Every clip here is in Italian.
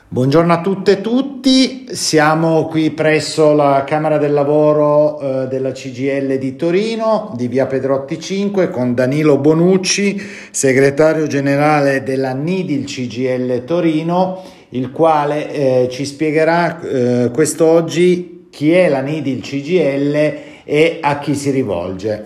Buongiorno a tutte e tutti, siamo qui presso la Camera del Lavoro della CGIL di Torino, di via Pedrotti 5, con Danilo Bonucci, segretario generale della NIDIL CGIL Torino, il quale ci spiegherà quest'oggi chi è la NIDIL CGIL e a chi si rivolge.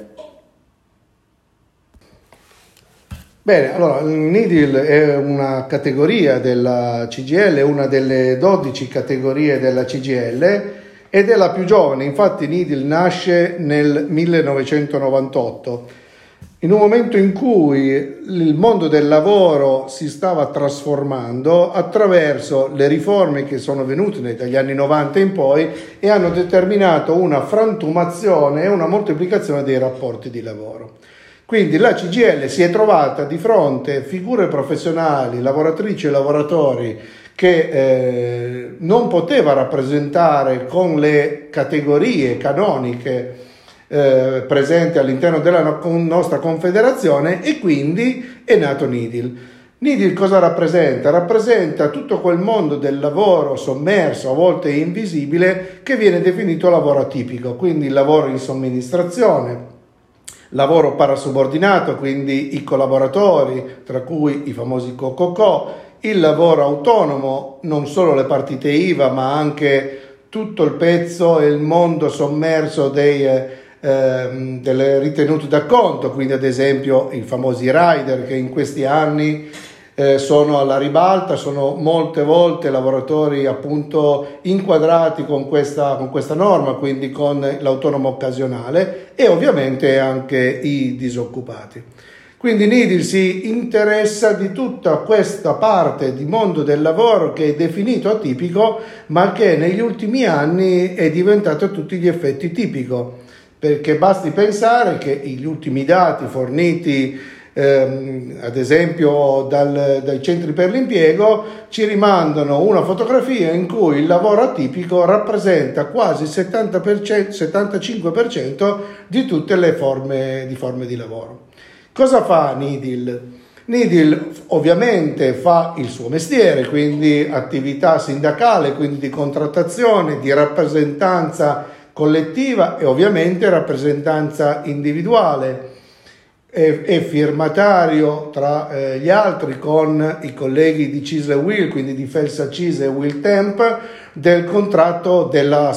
Bene, allora il NIDIL è una categoria della CGIL, è una delle 12 categorie della CGIL ed è la più giovane. Infatti NIDIL nasce nel 1998, in un momento in cui il mondo del lavoro si stava trasformando attraverso le riforme che sono venute dagli anni 90 in poi e hanno determinato una frantumazione e una moltiplicazione dei rapporti di lavoro. Quindi la CGIL si è trovata di fronte a figure professionali, lavoratrici e lavoratori che non poteva rappresentare con le categorie canoniche presenti all'interno della nostra confederazione, e quindi è nato NIDIL. NIDIL cosa rappresenta? Rappresenta tutto quel mondo del lavoro sommerso, a volte invisibile, che viene definito lavoro atipico, quindi il lavoro in somministrazione, lavoro parasubordinato, quindi i collaboratori, tra cui i famosi co-co-co, il lavoro autonomo, non solo le partite IVA, ma anche tutto il pezzo e il mondo sommerso delle ritenute d'acconto, quindi ad esempio i famosi rider che in questi anni sono alla ribalta, sono molte volte lavoratori appunto inquadrati con questa norma, quindi con l'autonomo occasionale, e ovviamente anche i disoccupati. Quindi NIDIL si interessa di tutta questa parte di mondo del lavoro che è definito atipico, ma che negli ultimi anni è diventato a tutti gli effetti tipico, perché basti pensare che gli ultimi dati forniti ad esempio dai centri per l'impiego ci rimandano una fotografia in cui il lavoro atipico rappresenta quasi il 75% di tutte le forme di lavoro. Cosa fa NIDIL? NIDIL ovviamente fa il suo mestiere, quindi attività sindacale, quindi di contrattazione, di rappresentanza collettiva e ovviamente rappresentanza individuale. È firmatario tra gli altri con i colleghi di CISL e UIL, quindi di Felsa CISL e UIL Temp, del contratto della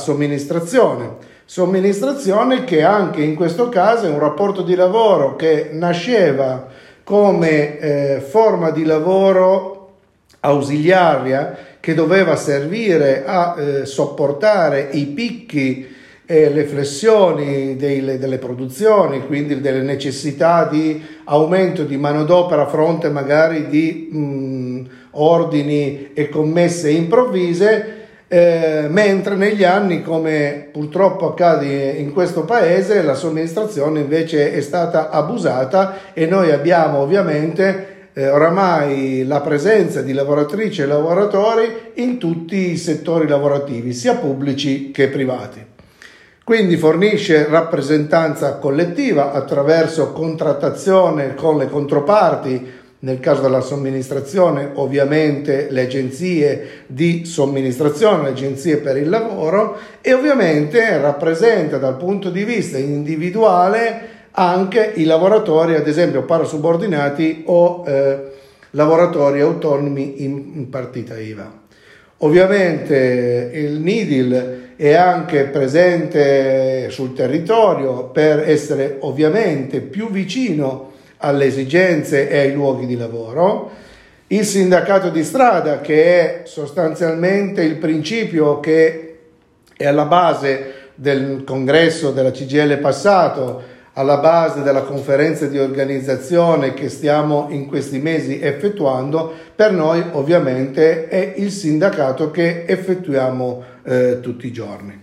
somministrazione che anche in questo caso è un rapporto di lavoro che nasceva come forma di lavoro ausiliaria che doveva servire a sopportare i picchi e le flessioni delle produzioni, quindi delle necessità di aumento di manodopera a fronte magari di ordini e commesse improvvise, mentre negli anni, come purtroppo accade in questo paese, la somministrazione invece è stata abusata e noi abbiamo ovviamente oramai la presenza di lavoratrici e lavoratori in tutti i settori lavorativi, sia pubblici che privati. Quindi fornisce rappresentanza collettiva attraverso contrattazione con le controparti, nel caso della somministrazione ovviamente le agenzie di somministrazione, le agenzie per il lavoro, e ovviamente rappresenta dal punto di vista individuale anche i lavoratori, ad esempio parasubordinati o lavoratori autonomi in partita IVA. Ovviamente il NIDIL è anche presente sul territorio per essere ovviamente più vicino alle esigenze e ai luoghi di lavoro. Il sindacato di strada, che è sostanzialmente il principio che è alla base del congresso della CGIL passato, alla base della conferenza di organizzazione che stiamo in questi mesi effettuando, per noi ovviamente è il sindacato che effettuiamo tutti i giorni.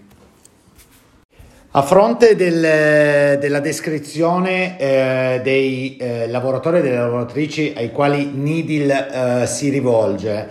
A fronte della descrizione dei lavoratori e delle lavoratrici ai quali NIDIL si rivolge,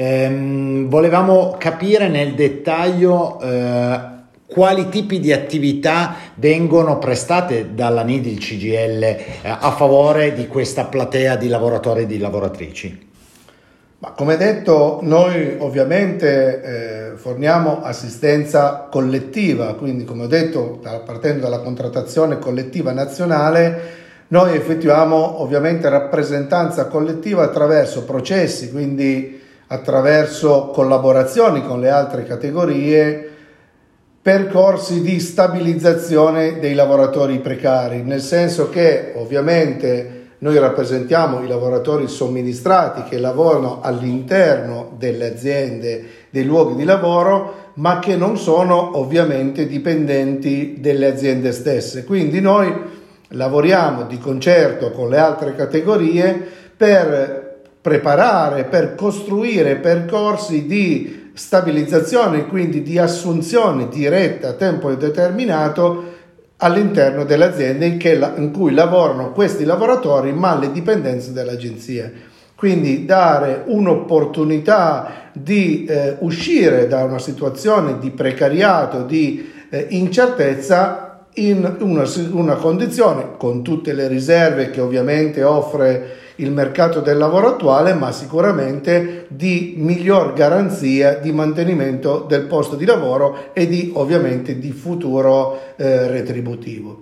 volevamo capire nel dettaglio quali tipi di attività vengono prestate dalla NIDIL CGIL a favore di questa platea di lavoratori e di lavoratrici. Ma come detto, noi ovviamente forniamo assistenza collettiva, quindi come ho detto, partendo dalla contrattazione collettiva nazionale, noi effettuiamo ovviamente rappresentanza collettiva attraverso processi, quindi attraverso collaborazioni con le altre categorie, percorsi di stabilizzazione dei lavoratori precari, nel senso che ovviamente noi rappresentiamo i lavoratori somministrati che lavorano all'interno delle aziende, dei luoghi di lavoro, ma che non sono ovviamente dipendenti delle aziende stesse. Quindi noi lavoriamo di concerto con le altre categorie per preparare, per costruire percorsi di stabilizzazione, quindi di assunzione diretta a tempo indeterminato all'interno delle aziende in cui lavorano questi lavoratori, ma alle dipendenze dell'agenzia. Quindi dare un'opportunità di uscire da una situazione di precariato, di incertezza in una condizione con tutte le riserve che ovviamente offre il mercato del lavoro attuale, ma sicuramente di miglior garanzia di mantenimento del posto di lavoro e di ovviamente di futuro retributivo.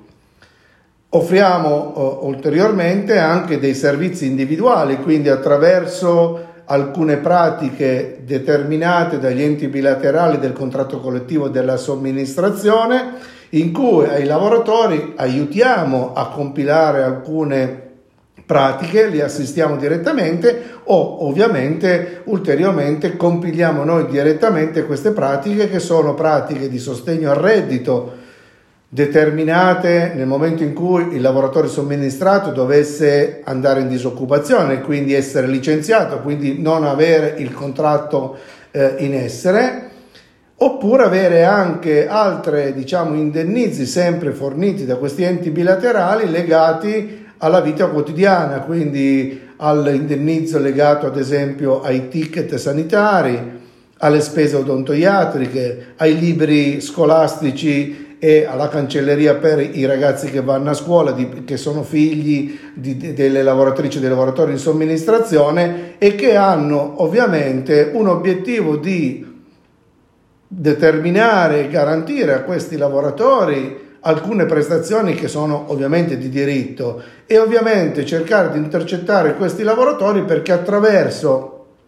Offriamo ulteriormente anche dei servizi individuali, quindi attraverso alcune pratiche determinate dagli enti bilaterali del contratto collettivo della somministrazione, in cui ai lavoratori aiutiamo a compilare alcune pratiche, li assistiamo direttamente o ovviamente ulteriormente compiliamo noi direttamente queste pratiche, che sono pratiche di sostegno al reddito determinate nel momento in cui il lavoratore somministrato dovesse andare in disoccupazione, quindi essere licenziato, quindi non avere il contratto in essere, oppure avere anche altre indennizi sempre forniti da questi enti bilaterali legati alla vita quotidiana, quindi all'indennizzo legato ad esempio ai ticket sanitari, alle spese odontoiatriche, ai libri scolastici e alla cancelleria per i ragazzi che vanno a scuola, che sono figli delle lavoratrici e dei lavoratori in somministrazione e che hanno ovviamente un obiettivo di determinare e garantire a questi lavoratori alcune prestazioni che sono ovviamente di diritto e ovviamente cercare di intercettare questi lavoratori, perché attraverso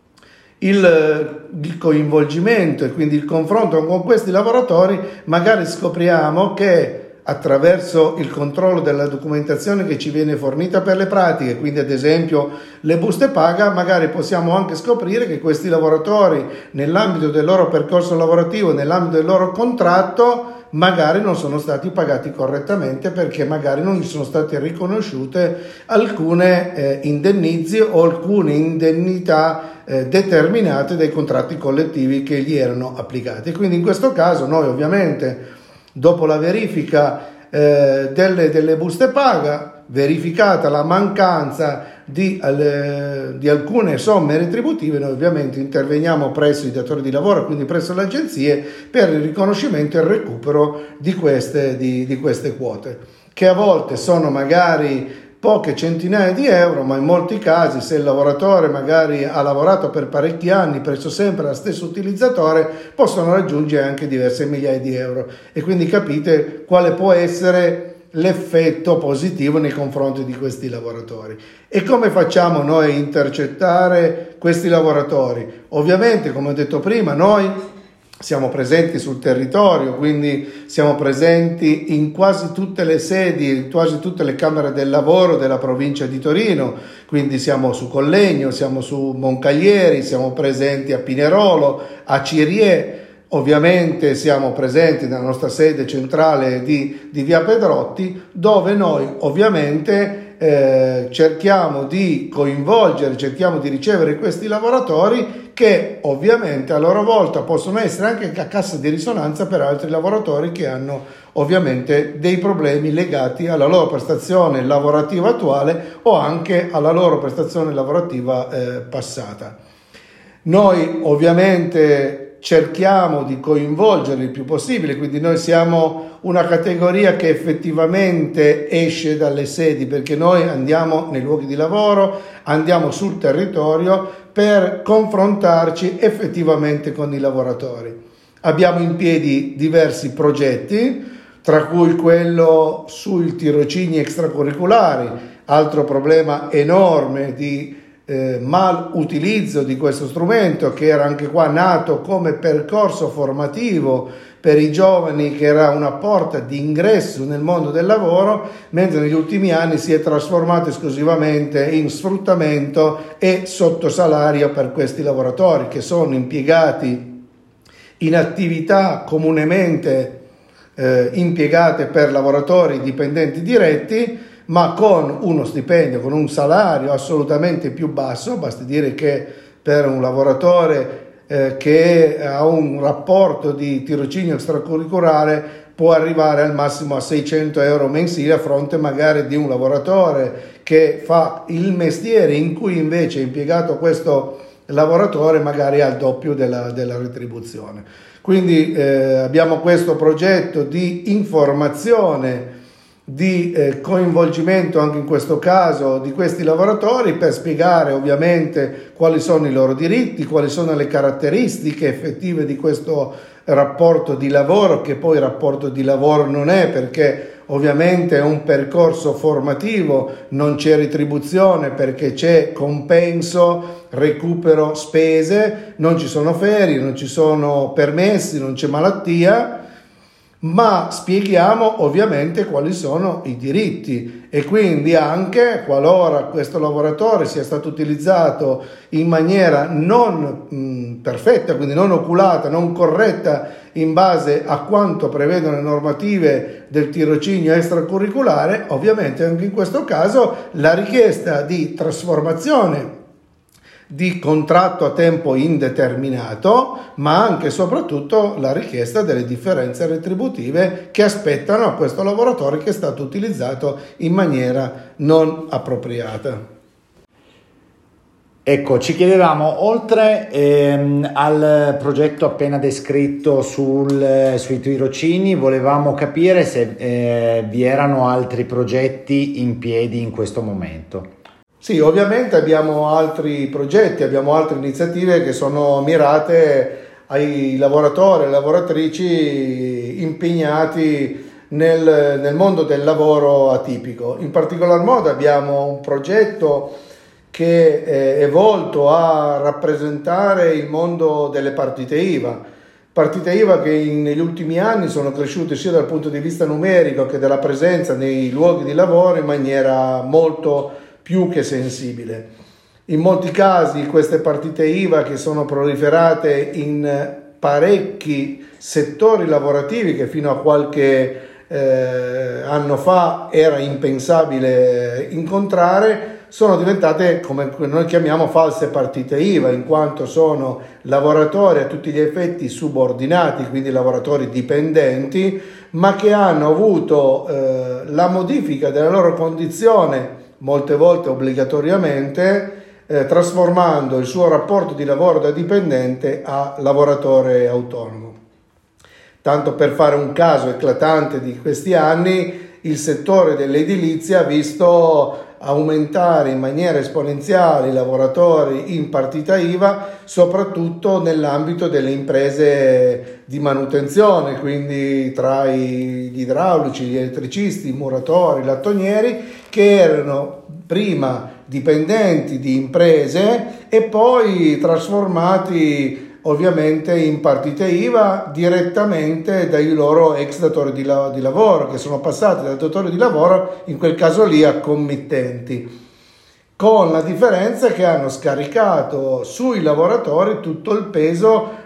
il coinvolgimento e quindi il confronto con questi lavoratori magari scopriamo che attraverso il controllo della documentazione che ci viene fornita per le pratiche, quindi ad esempio le buste paga, magari possiamo anche scoprire che questi lavoratori nell'ambito del loro percorso lavorativo, nell'ambito del loro contratto, magari non sono stati pagati correttamente perché magari non gli sono state riconosciute alcune indennizi o alcune indennità determinate dai contratti collettivi che gli erano applicati. Quindi in questo caso noi ovviamente dopo la verifica delle buste paga, verificata la mancanza di alcune somme retributive, noi ovviamente interveniamo presso i datori di lavoro, quindi presso le agenzie, per il riconoscimento e il recupero di queste quote, che a volte sono magari poche centinaia di euro, ma in molti casi, se il lavoratore magari ha lavorato per parecchi anni presso sempre lo stesso utilizzatore, possono raggiungere anche diverse migliaia di euro, e quindi capite quale può essere l'effetto positivo nei confronti di questi lavoratori. E come facciamo noi a intercettare questi lavoratori? Ovviamente, come ho detto prima, noi siamo presenti sul territorio, quindi siamo presenti in quasi tutte le sedi, in quasi tutte le camere del lavoro della provincia di Torino, quindi siamo su Collegno, siamo su Moncaglieri, siamo presenti a Pinerolo, a Cirie. Ovviamente siamo presenti nella nostra sede centrale di via Pedrotti, dove noi ovviamente cerchiamo di coinvolgere, cerchiamo di ricevere questi lavoratori, che ovviamente a loro volta possono essere anche a cassa di risonanza per altri lavoratori che hanno ovviamente dei problemi legati alla loro prestazione lavorativa attuale o anche alla loro prestazione lavorativa passata. Noi ovviamente cerchiamo di coinvolgere il più possibile, quindi noi siamo una categoria che effettivamente esce dalle sedi, perché noi andiamo nei luoghi di lavoro, andiamo sul territorio per confrontarci effettivamente con i lavoratori. Abbiamo in piedi diversi progetti, tra cui quello sui tirocini extracurriculari, altro problema enorme di mal utilizzo di questo strumento, che era anche qua nato come percorso formativo per i giovani, che era una porta di ingresso nel mondo del lavoro, mentre negli ultimi anni si è trasformato esclusivamente in sfruttamento e sottosalario per questi lavoratori, che sono impiegati in attività comunemente impiegate per lavoratori dipendenti diretti, ma con uno stipendio, con un salario assolutamente più basso. Basti dire che per un lavoratore che ha un rapporto di tirocinio extracurriculare può arrivare al massimo a 600 euro mensili, a fronte magari di un lavoratore che fa il mestiere in cui invece è impiegato questo lavoratore magari al doppio della retribuzione. Quindi abbiamo questo progetto di informazione, di coinvolgimento anche in questo caso di questi lavoratori, per spiegare ovviamente quali sono i loro diritti, quali sono le caratteristiche effettive di questo rapporto di lavoro, che poi rapporto di lavoro non è, perché ovviamente è un percorso formativo, non c'è retribuzione perché c'è compenso, recupero spese, non ci sono ferie, non ci sono permessi, non c'è malattia, ma spieghiamo ovviamente quali sono i diritti, e quindi anche qualora questo lavoratore sia stato utilizzato in maniera non perfetta, quindi non oculata, non corretta in base a quanto prevedono le normative del tirocinio extracurriculare, ovviamente anche in questo caso la richiesta di trasformazione di contratto a tempo indeterminato, ma anche e soprattutto la richiesta delle differenze retributive che aspettano a questo lavoratore che è stato utilizzato in maniera non appropriata. Ecco, ci chiedevamo, oltre al progetto appena descritto sui tirocini, volevamo capire se vi erano altri progetti in piedi in questo momento. Sì, ovviamente abbiamo altri progetti, abbiamo altre iniziative che sono mirate ai lavoratori e lavoratrici impegnati nel mondo del lavoro atipico. In particolar modo abbiamo un progetto che è volto a rappresentare il mondo delle partite IVA. Partite IVA che negli ultimi anni sono cresciute sia dal punto di vista numerico che della presenza nei luoghi di lavoro in maniera molto più che sensibile. In molti casi queste partite IVA, che sono proliferate in parecchi settori lavorativi che fino a qualche anno fa era impensabile incontrare, sono diventate, come noi chiamiamo, false partite IVA, in quanto sono lavoratori a tutti gli effetti subordinati, quindi lavoratori dipendenti, ma che hanno avuto la modifica della loro condizione, molte volte obbligatoriamente, trasformando il suo rapporto di lavoro da dipendente a lavoratore autonomo. Tanto per fare un caso eclatante di questi anni, il settore dell'edilizia ha visto aumentare in maniera esponenziale i lavoratori in partita IVA, soprattutto nell'ambito delle imprese di manutenzione, quindi tra gli idraulici, gli elettricisti, i muratori, i lattonieri, che erano prima dipendenti di imprese e poi trasformati ovviamente in partite IVA direttamente dai loro ex datori di lavoro, che sono passati dal datore di lavoro, in quel caso lì, a committenti, con la differenza che hanno scaricato sui lavoratori tutto il peso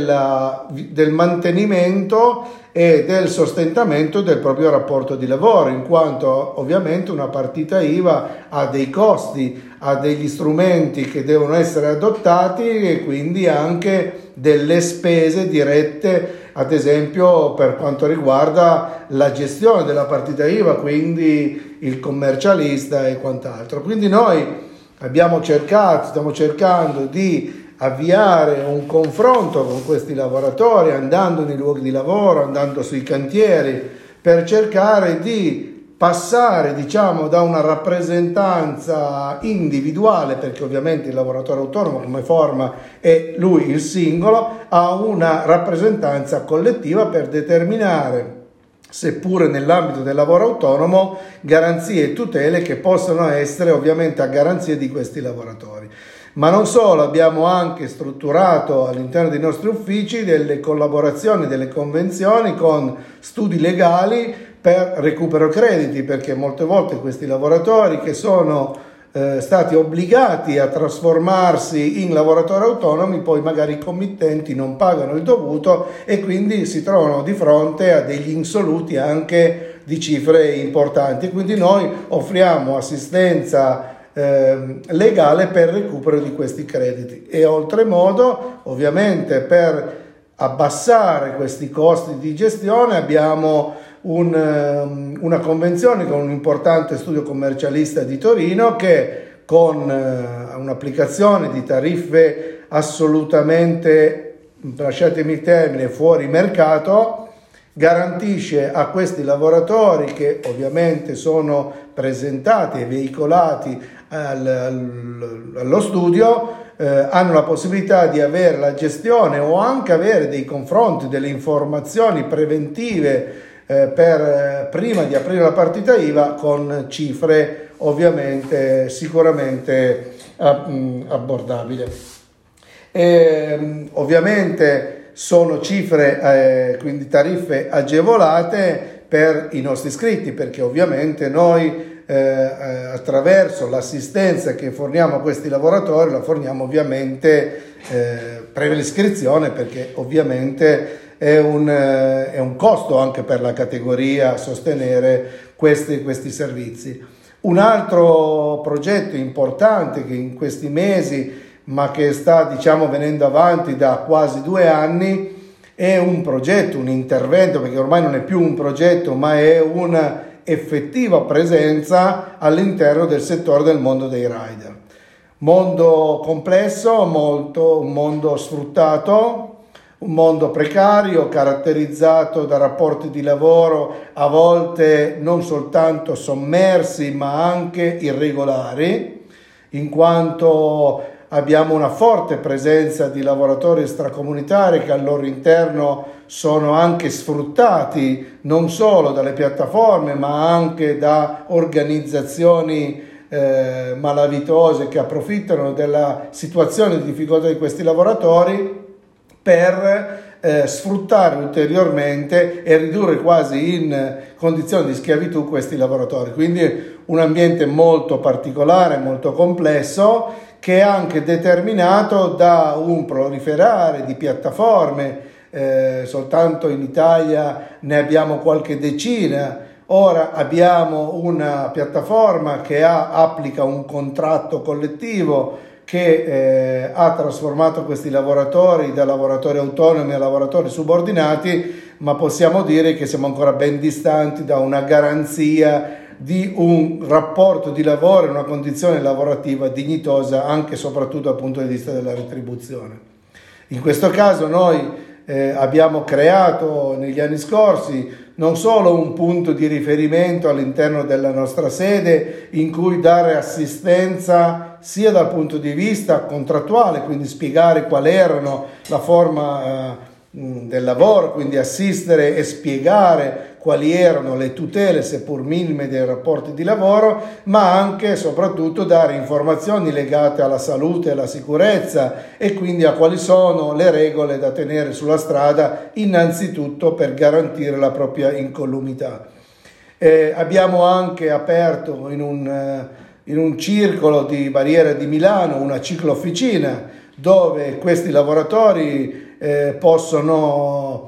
del mantenimento e del sostentamento del proprio rapporto di lavoro, in quanto ovviamente una partita IVA ha dei costi, ha degli strumenti che devono essere adottati e quindi anche delle spese dirette, ad esempio per quanto riguarda la gestione della partita IVA, quindi il commercialista e quant'altro. Quindi noi stiamo cercando di avviare un confronto con questi lavoratori, andando nei luoghi di lavoro, andando sui cantieri, per cercare di passare, diciamo, da una rappresentanza individuale, perché ovviamente il lavoratore autonomo come forma è lui il singolo, a una rappresentanza collettiva per determinare, seppure nell'ambito del lavoro autonomo, garanzie e tutele che possono essere ovviamente a garanzia di questi lavoratori. Ma non solo, abbiamo anche strutturato all'interno dei nostri uffici delle collaborazioni, delle convenzioni con studi legali per recupero crediti, perché molte volte questi lavoratori che sono stati obbligati a trasformarsi in lavoratori autonomi, poi magari i committenti non pagano il dovuto e quindi si trovano di fronte a degli insoluti anche di cifre importanti. Quindi noi offriamo assistenza legale per recupero di questi crediti e oltremodo, ovviamente, per abbassare questi costi di gestione abbiamo una convenzione con un importante studio commercialista di Torino che, con un'applicazione di tariffe assolutamente, lasciatemi il termine, fuori mercato, garantisce a questi lavoratori, che ovviamente sono presentati e veicolati allo studio, hanno la possibilità di avere la gestione o anche avere dei confronti, delle informazioni preventive prima di aprire la partita IVA con cifre ovviamente sicuramente abbordabili. Ovviamente sono cifre, quindi tariffe agevolate per i nostri iscritti, perché ovviamente noi attraverso l'assistenza che forniamo a questi lavoratori la forniamo ovviamente previa l'iscrizione, perché ovviamente è un costo anche per la categoria sostenere questi servizi. Un altro progetto importante che in questi mesi, ma che sta, diciamo, venendo avanti da quasi 2 anni, è un progetto, un intervento, perché ormai non è più un progetto ma è una effettiva presenza all'interno del settore del mondo dei rider. Mondo complesso, un mondo sfruttato, un mondo precario caratterizzato da rapporti di lavoro a volte non soltanto sommersi ma anche irregolari, in quanto abbiamo una forte presenza di lavoratori extracomunitari che al loro interno sono anche sfruttati non solo dalle piattaforme ma anche da organizzazioni malavitose che approfittano della situazione di difficoltà di questi lavoratori per sfruttare ulteriormente e ridurre quasi in condizioni di schiavitù questi lavoratori. Quindi un ambiente molto particolare, molto complesso, che è anche determinato da un proliferare di piattaforme. Soltanto in Italia ne abbiamo qualche decina. Ora abbiamo una piattaforma che applica un contratto collettivo che ha trasformato questi lavoratori da lavoratori autonomi a lavoratori subordinati, ma possiamo dire che siamo ancora ben distanti da una garanzia di un rapporto di lavoro e una condizione lavorativa dignitosa, anche e soprattutto dal punto di vista della retribuzione. In questo caso noi abbiamo creato negli anni scorsi non solo un punto di riferimento all'interno della nostra sede in cui dare assistenza sia dal punto di vista contrattuale, quindi spiegare qual erano la forma del lavoro, quindi assistere e spiegare quali erano le tutele seppur minime dei rapporti di lavoro, ma anche e soprattutto dare informazioni legate alla salute e alla sicurezza e quindi a quali sono le regole da tenere sulla strada, innanzitutto per garantire la propria incolumità. Abbiamo anche aperto in un circolo di Barriera di Milano una ciclo-officina dove questi lavoratori possono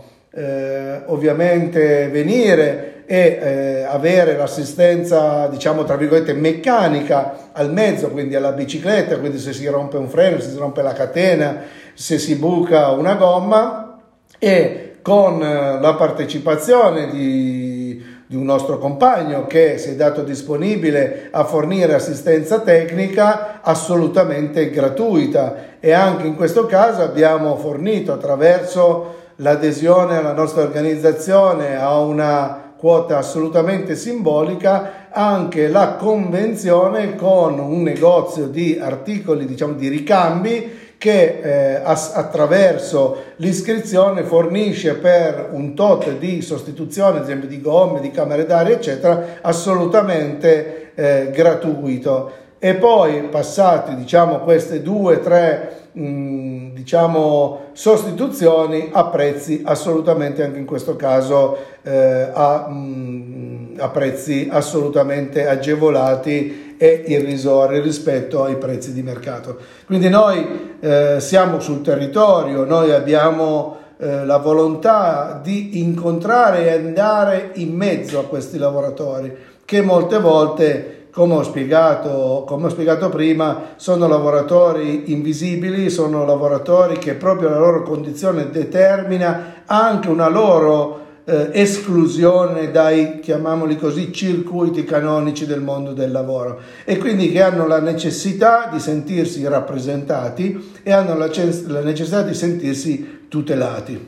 ovviamente venire e avere l'assistenza, diciamo tra virgolette, meccanica al mezzo, quindi alla bicicletta, quindi se si rompe un freno, se si rompe la catena, se si buca una gomma, e con la partecipazione di un nostro compagno che si è dato disponibile a fornire assistenza tecnica assolutamente gratuita, e anche in questo caso abbiamo fornito, attraverso l'adesione alla nostra organizzazione a una quota assolutamente simbolica, anche la convenzione con un negozio di articoli, diciamo di ricambi, che attraverso l'iscrizione fornisce per un tot di sostituzione, ad esempio di gomme, di camere d'aria, eccetera, assolutamente gratuito. E poi passati, diciamo, queste 2-3 sostituzioni a prezzi assolutamente, anche in questo caso a prezzi assolutamente agevolati e irrisori rispetto ai prezzi di mercato. Quindi noi siamo sul territorio, noi abbiamo la volontà di incontrare e andare in mezzo a questi lavoratori, che molte volte, come ho spiegato prima, sono lavoratori invisibili, sono lavoratori che proprio la loro condizione determina anche una loro esclusione dai, chiamiamoli così, circuiti canonici del mondo del lavoro, e quindi che hanno la necessità di sentirsi rappresentati e hanno la necessità di sentirsi tutelati.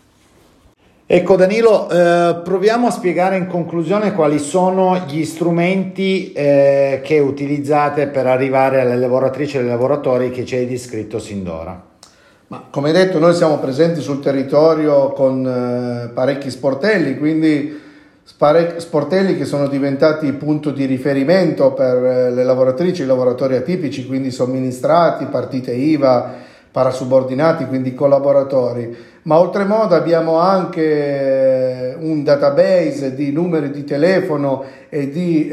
Ecco Danilo, proviamo a spiegare in conclusione quali sono gli strumenti che utilizzate per arrivare alle lavoratrici e ai lavoratori che ci hai descritto sin d'ora. Ma come detto, noi siamo presenti sul territorio con parecchi sportelli, quindi sportelli che sono diventati punto di riferimento per le lavoratrici e i lavoratori atipici, quindi somministrati, partite IVA, parasubordinati, quindi collaboratori. Ma oltremodo abbiamo anche un database di numeri di telefono e di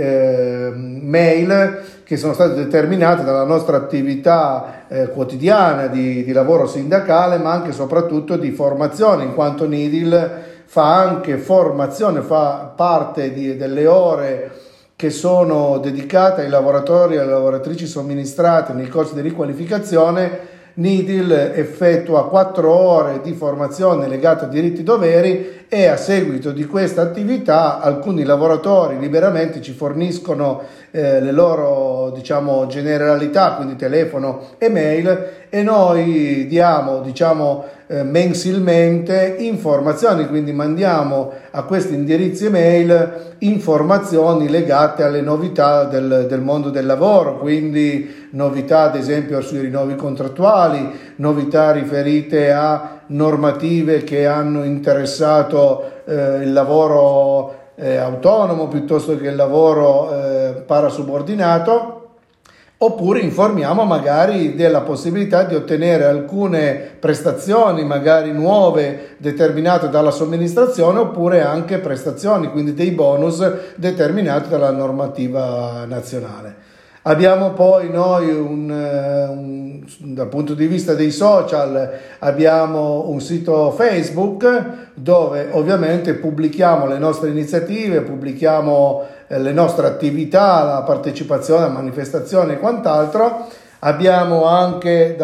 mail che sono state determinate dalla nostra attività quotidiana di lavoro sindacale, ma anche e soprattutto di formazione, in quanto NIDIL fa anche formazione, fa parte delle ore che sono dedicate ai lavoratori e alle lavoratrici somministrate nei corsi di riqualificazione. NIDIL effettua 4 ore di formazione legata a diritti e doveri, e a seguito di questa attività alcuni lavoratori liberamente ci forniscono le loro, diciamo, generalità, quindi telefono e mail, e noi diamo, diciamo, mensilmente informazioni, quindi mandiamo a questi indirizzi email informazioni legate alle novità del mondo del lavoro, quindi novità ad esempio sui rinnovi contrattuali, novità riferite a normative che hanno interessato il lavoro autonomo piuttosto che il lavoro parasubordinato. Oppure informiamo magari della possibilità di ottenere alcune prestazioni magari nuove determinate dalla somministrazione, oppure anche prestazioni, quindi dei bonus determinati dalla normativa nazionale. Abbiamo poi noi dal punto di vista dei social, abbiamo un sito Facebook dove ovviamente pubblichiamo le nostre iniziative, pubblichiamo le nostre attività, la partecipazione a manifestazioni e quant'altro. Abbiamo anche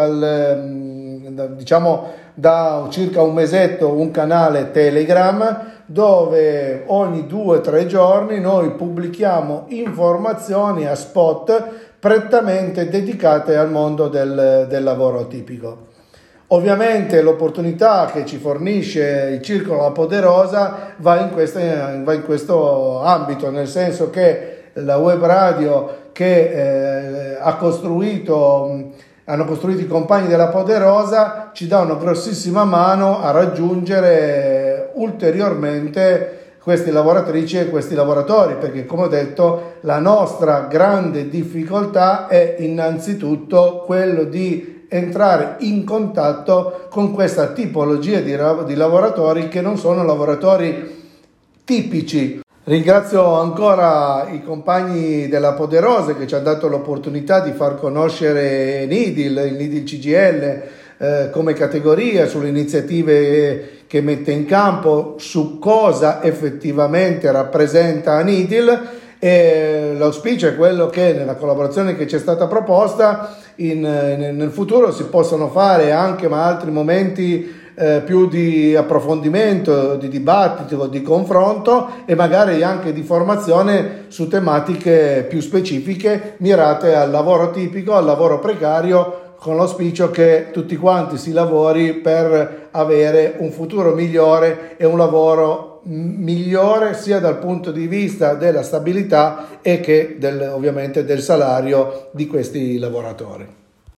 da circa un mesetto un canale Telegram dove ogni 2-3 giorni noi pubblichiamo informazioni a spot prettamente dedicate al mondo del lavoro atipico. Ovviamente l'opportunità che ci fornisce il Circolo La Poderosa va in questo ambito, nel senso che la web radio che hanno costruito i compagni della Poderosa ci dà una grossissima mano a raggiungere ulteriormente queste lavoratrici e questi lavoratori, perché come ho detto la nostra grande difficoltà è innanzitutto quello di entrare in contatto con questa tipologia di lavoratori che non sono lavoratori tipici. Ringrazio ancora i compagni della Poderosa che ci hanno dato l'opportunità di far conoscere il NIDIL CGIL come categoria, sulle iniziative che mette in campo, su cosa effettivamente rappresenta NIDIL, e l'auspicio è quello che nella collaborazione che ci è stata proposta nel futuro si possano fare anche altri momenti più di approfondimento, di dibattito, di confronto e magari anche di formazione su tematiche più specifiche mirate al lavoro tipico, al lavoro precario, con l'auspicio che tutti quanti si lavori per avere un futuro migliore e un lavoro migliore sia dal punto di vista della stabilità e che ovviamente del salario di questi lavoratori.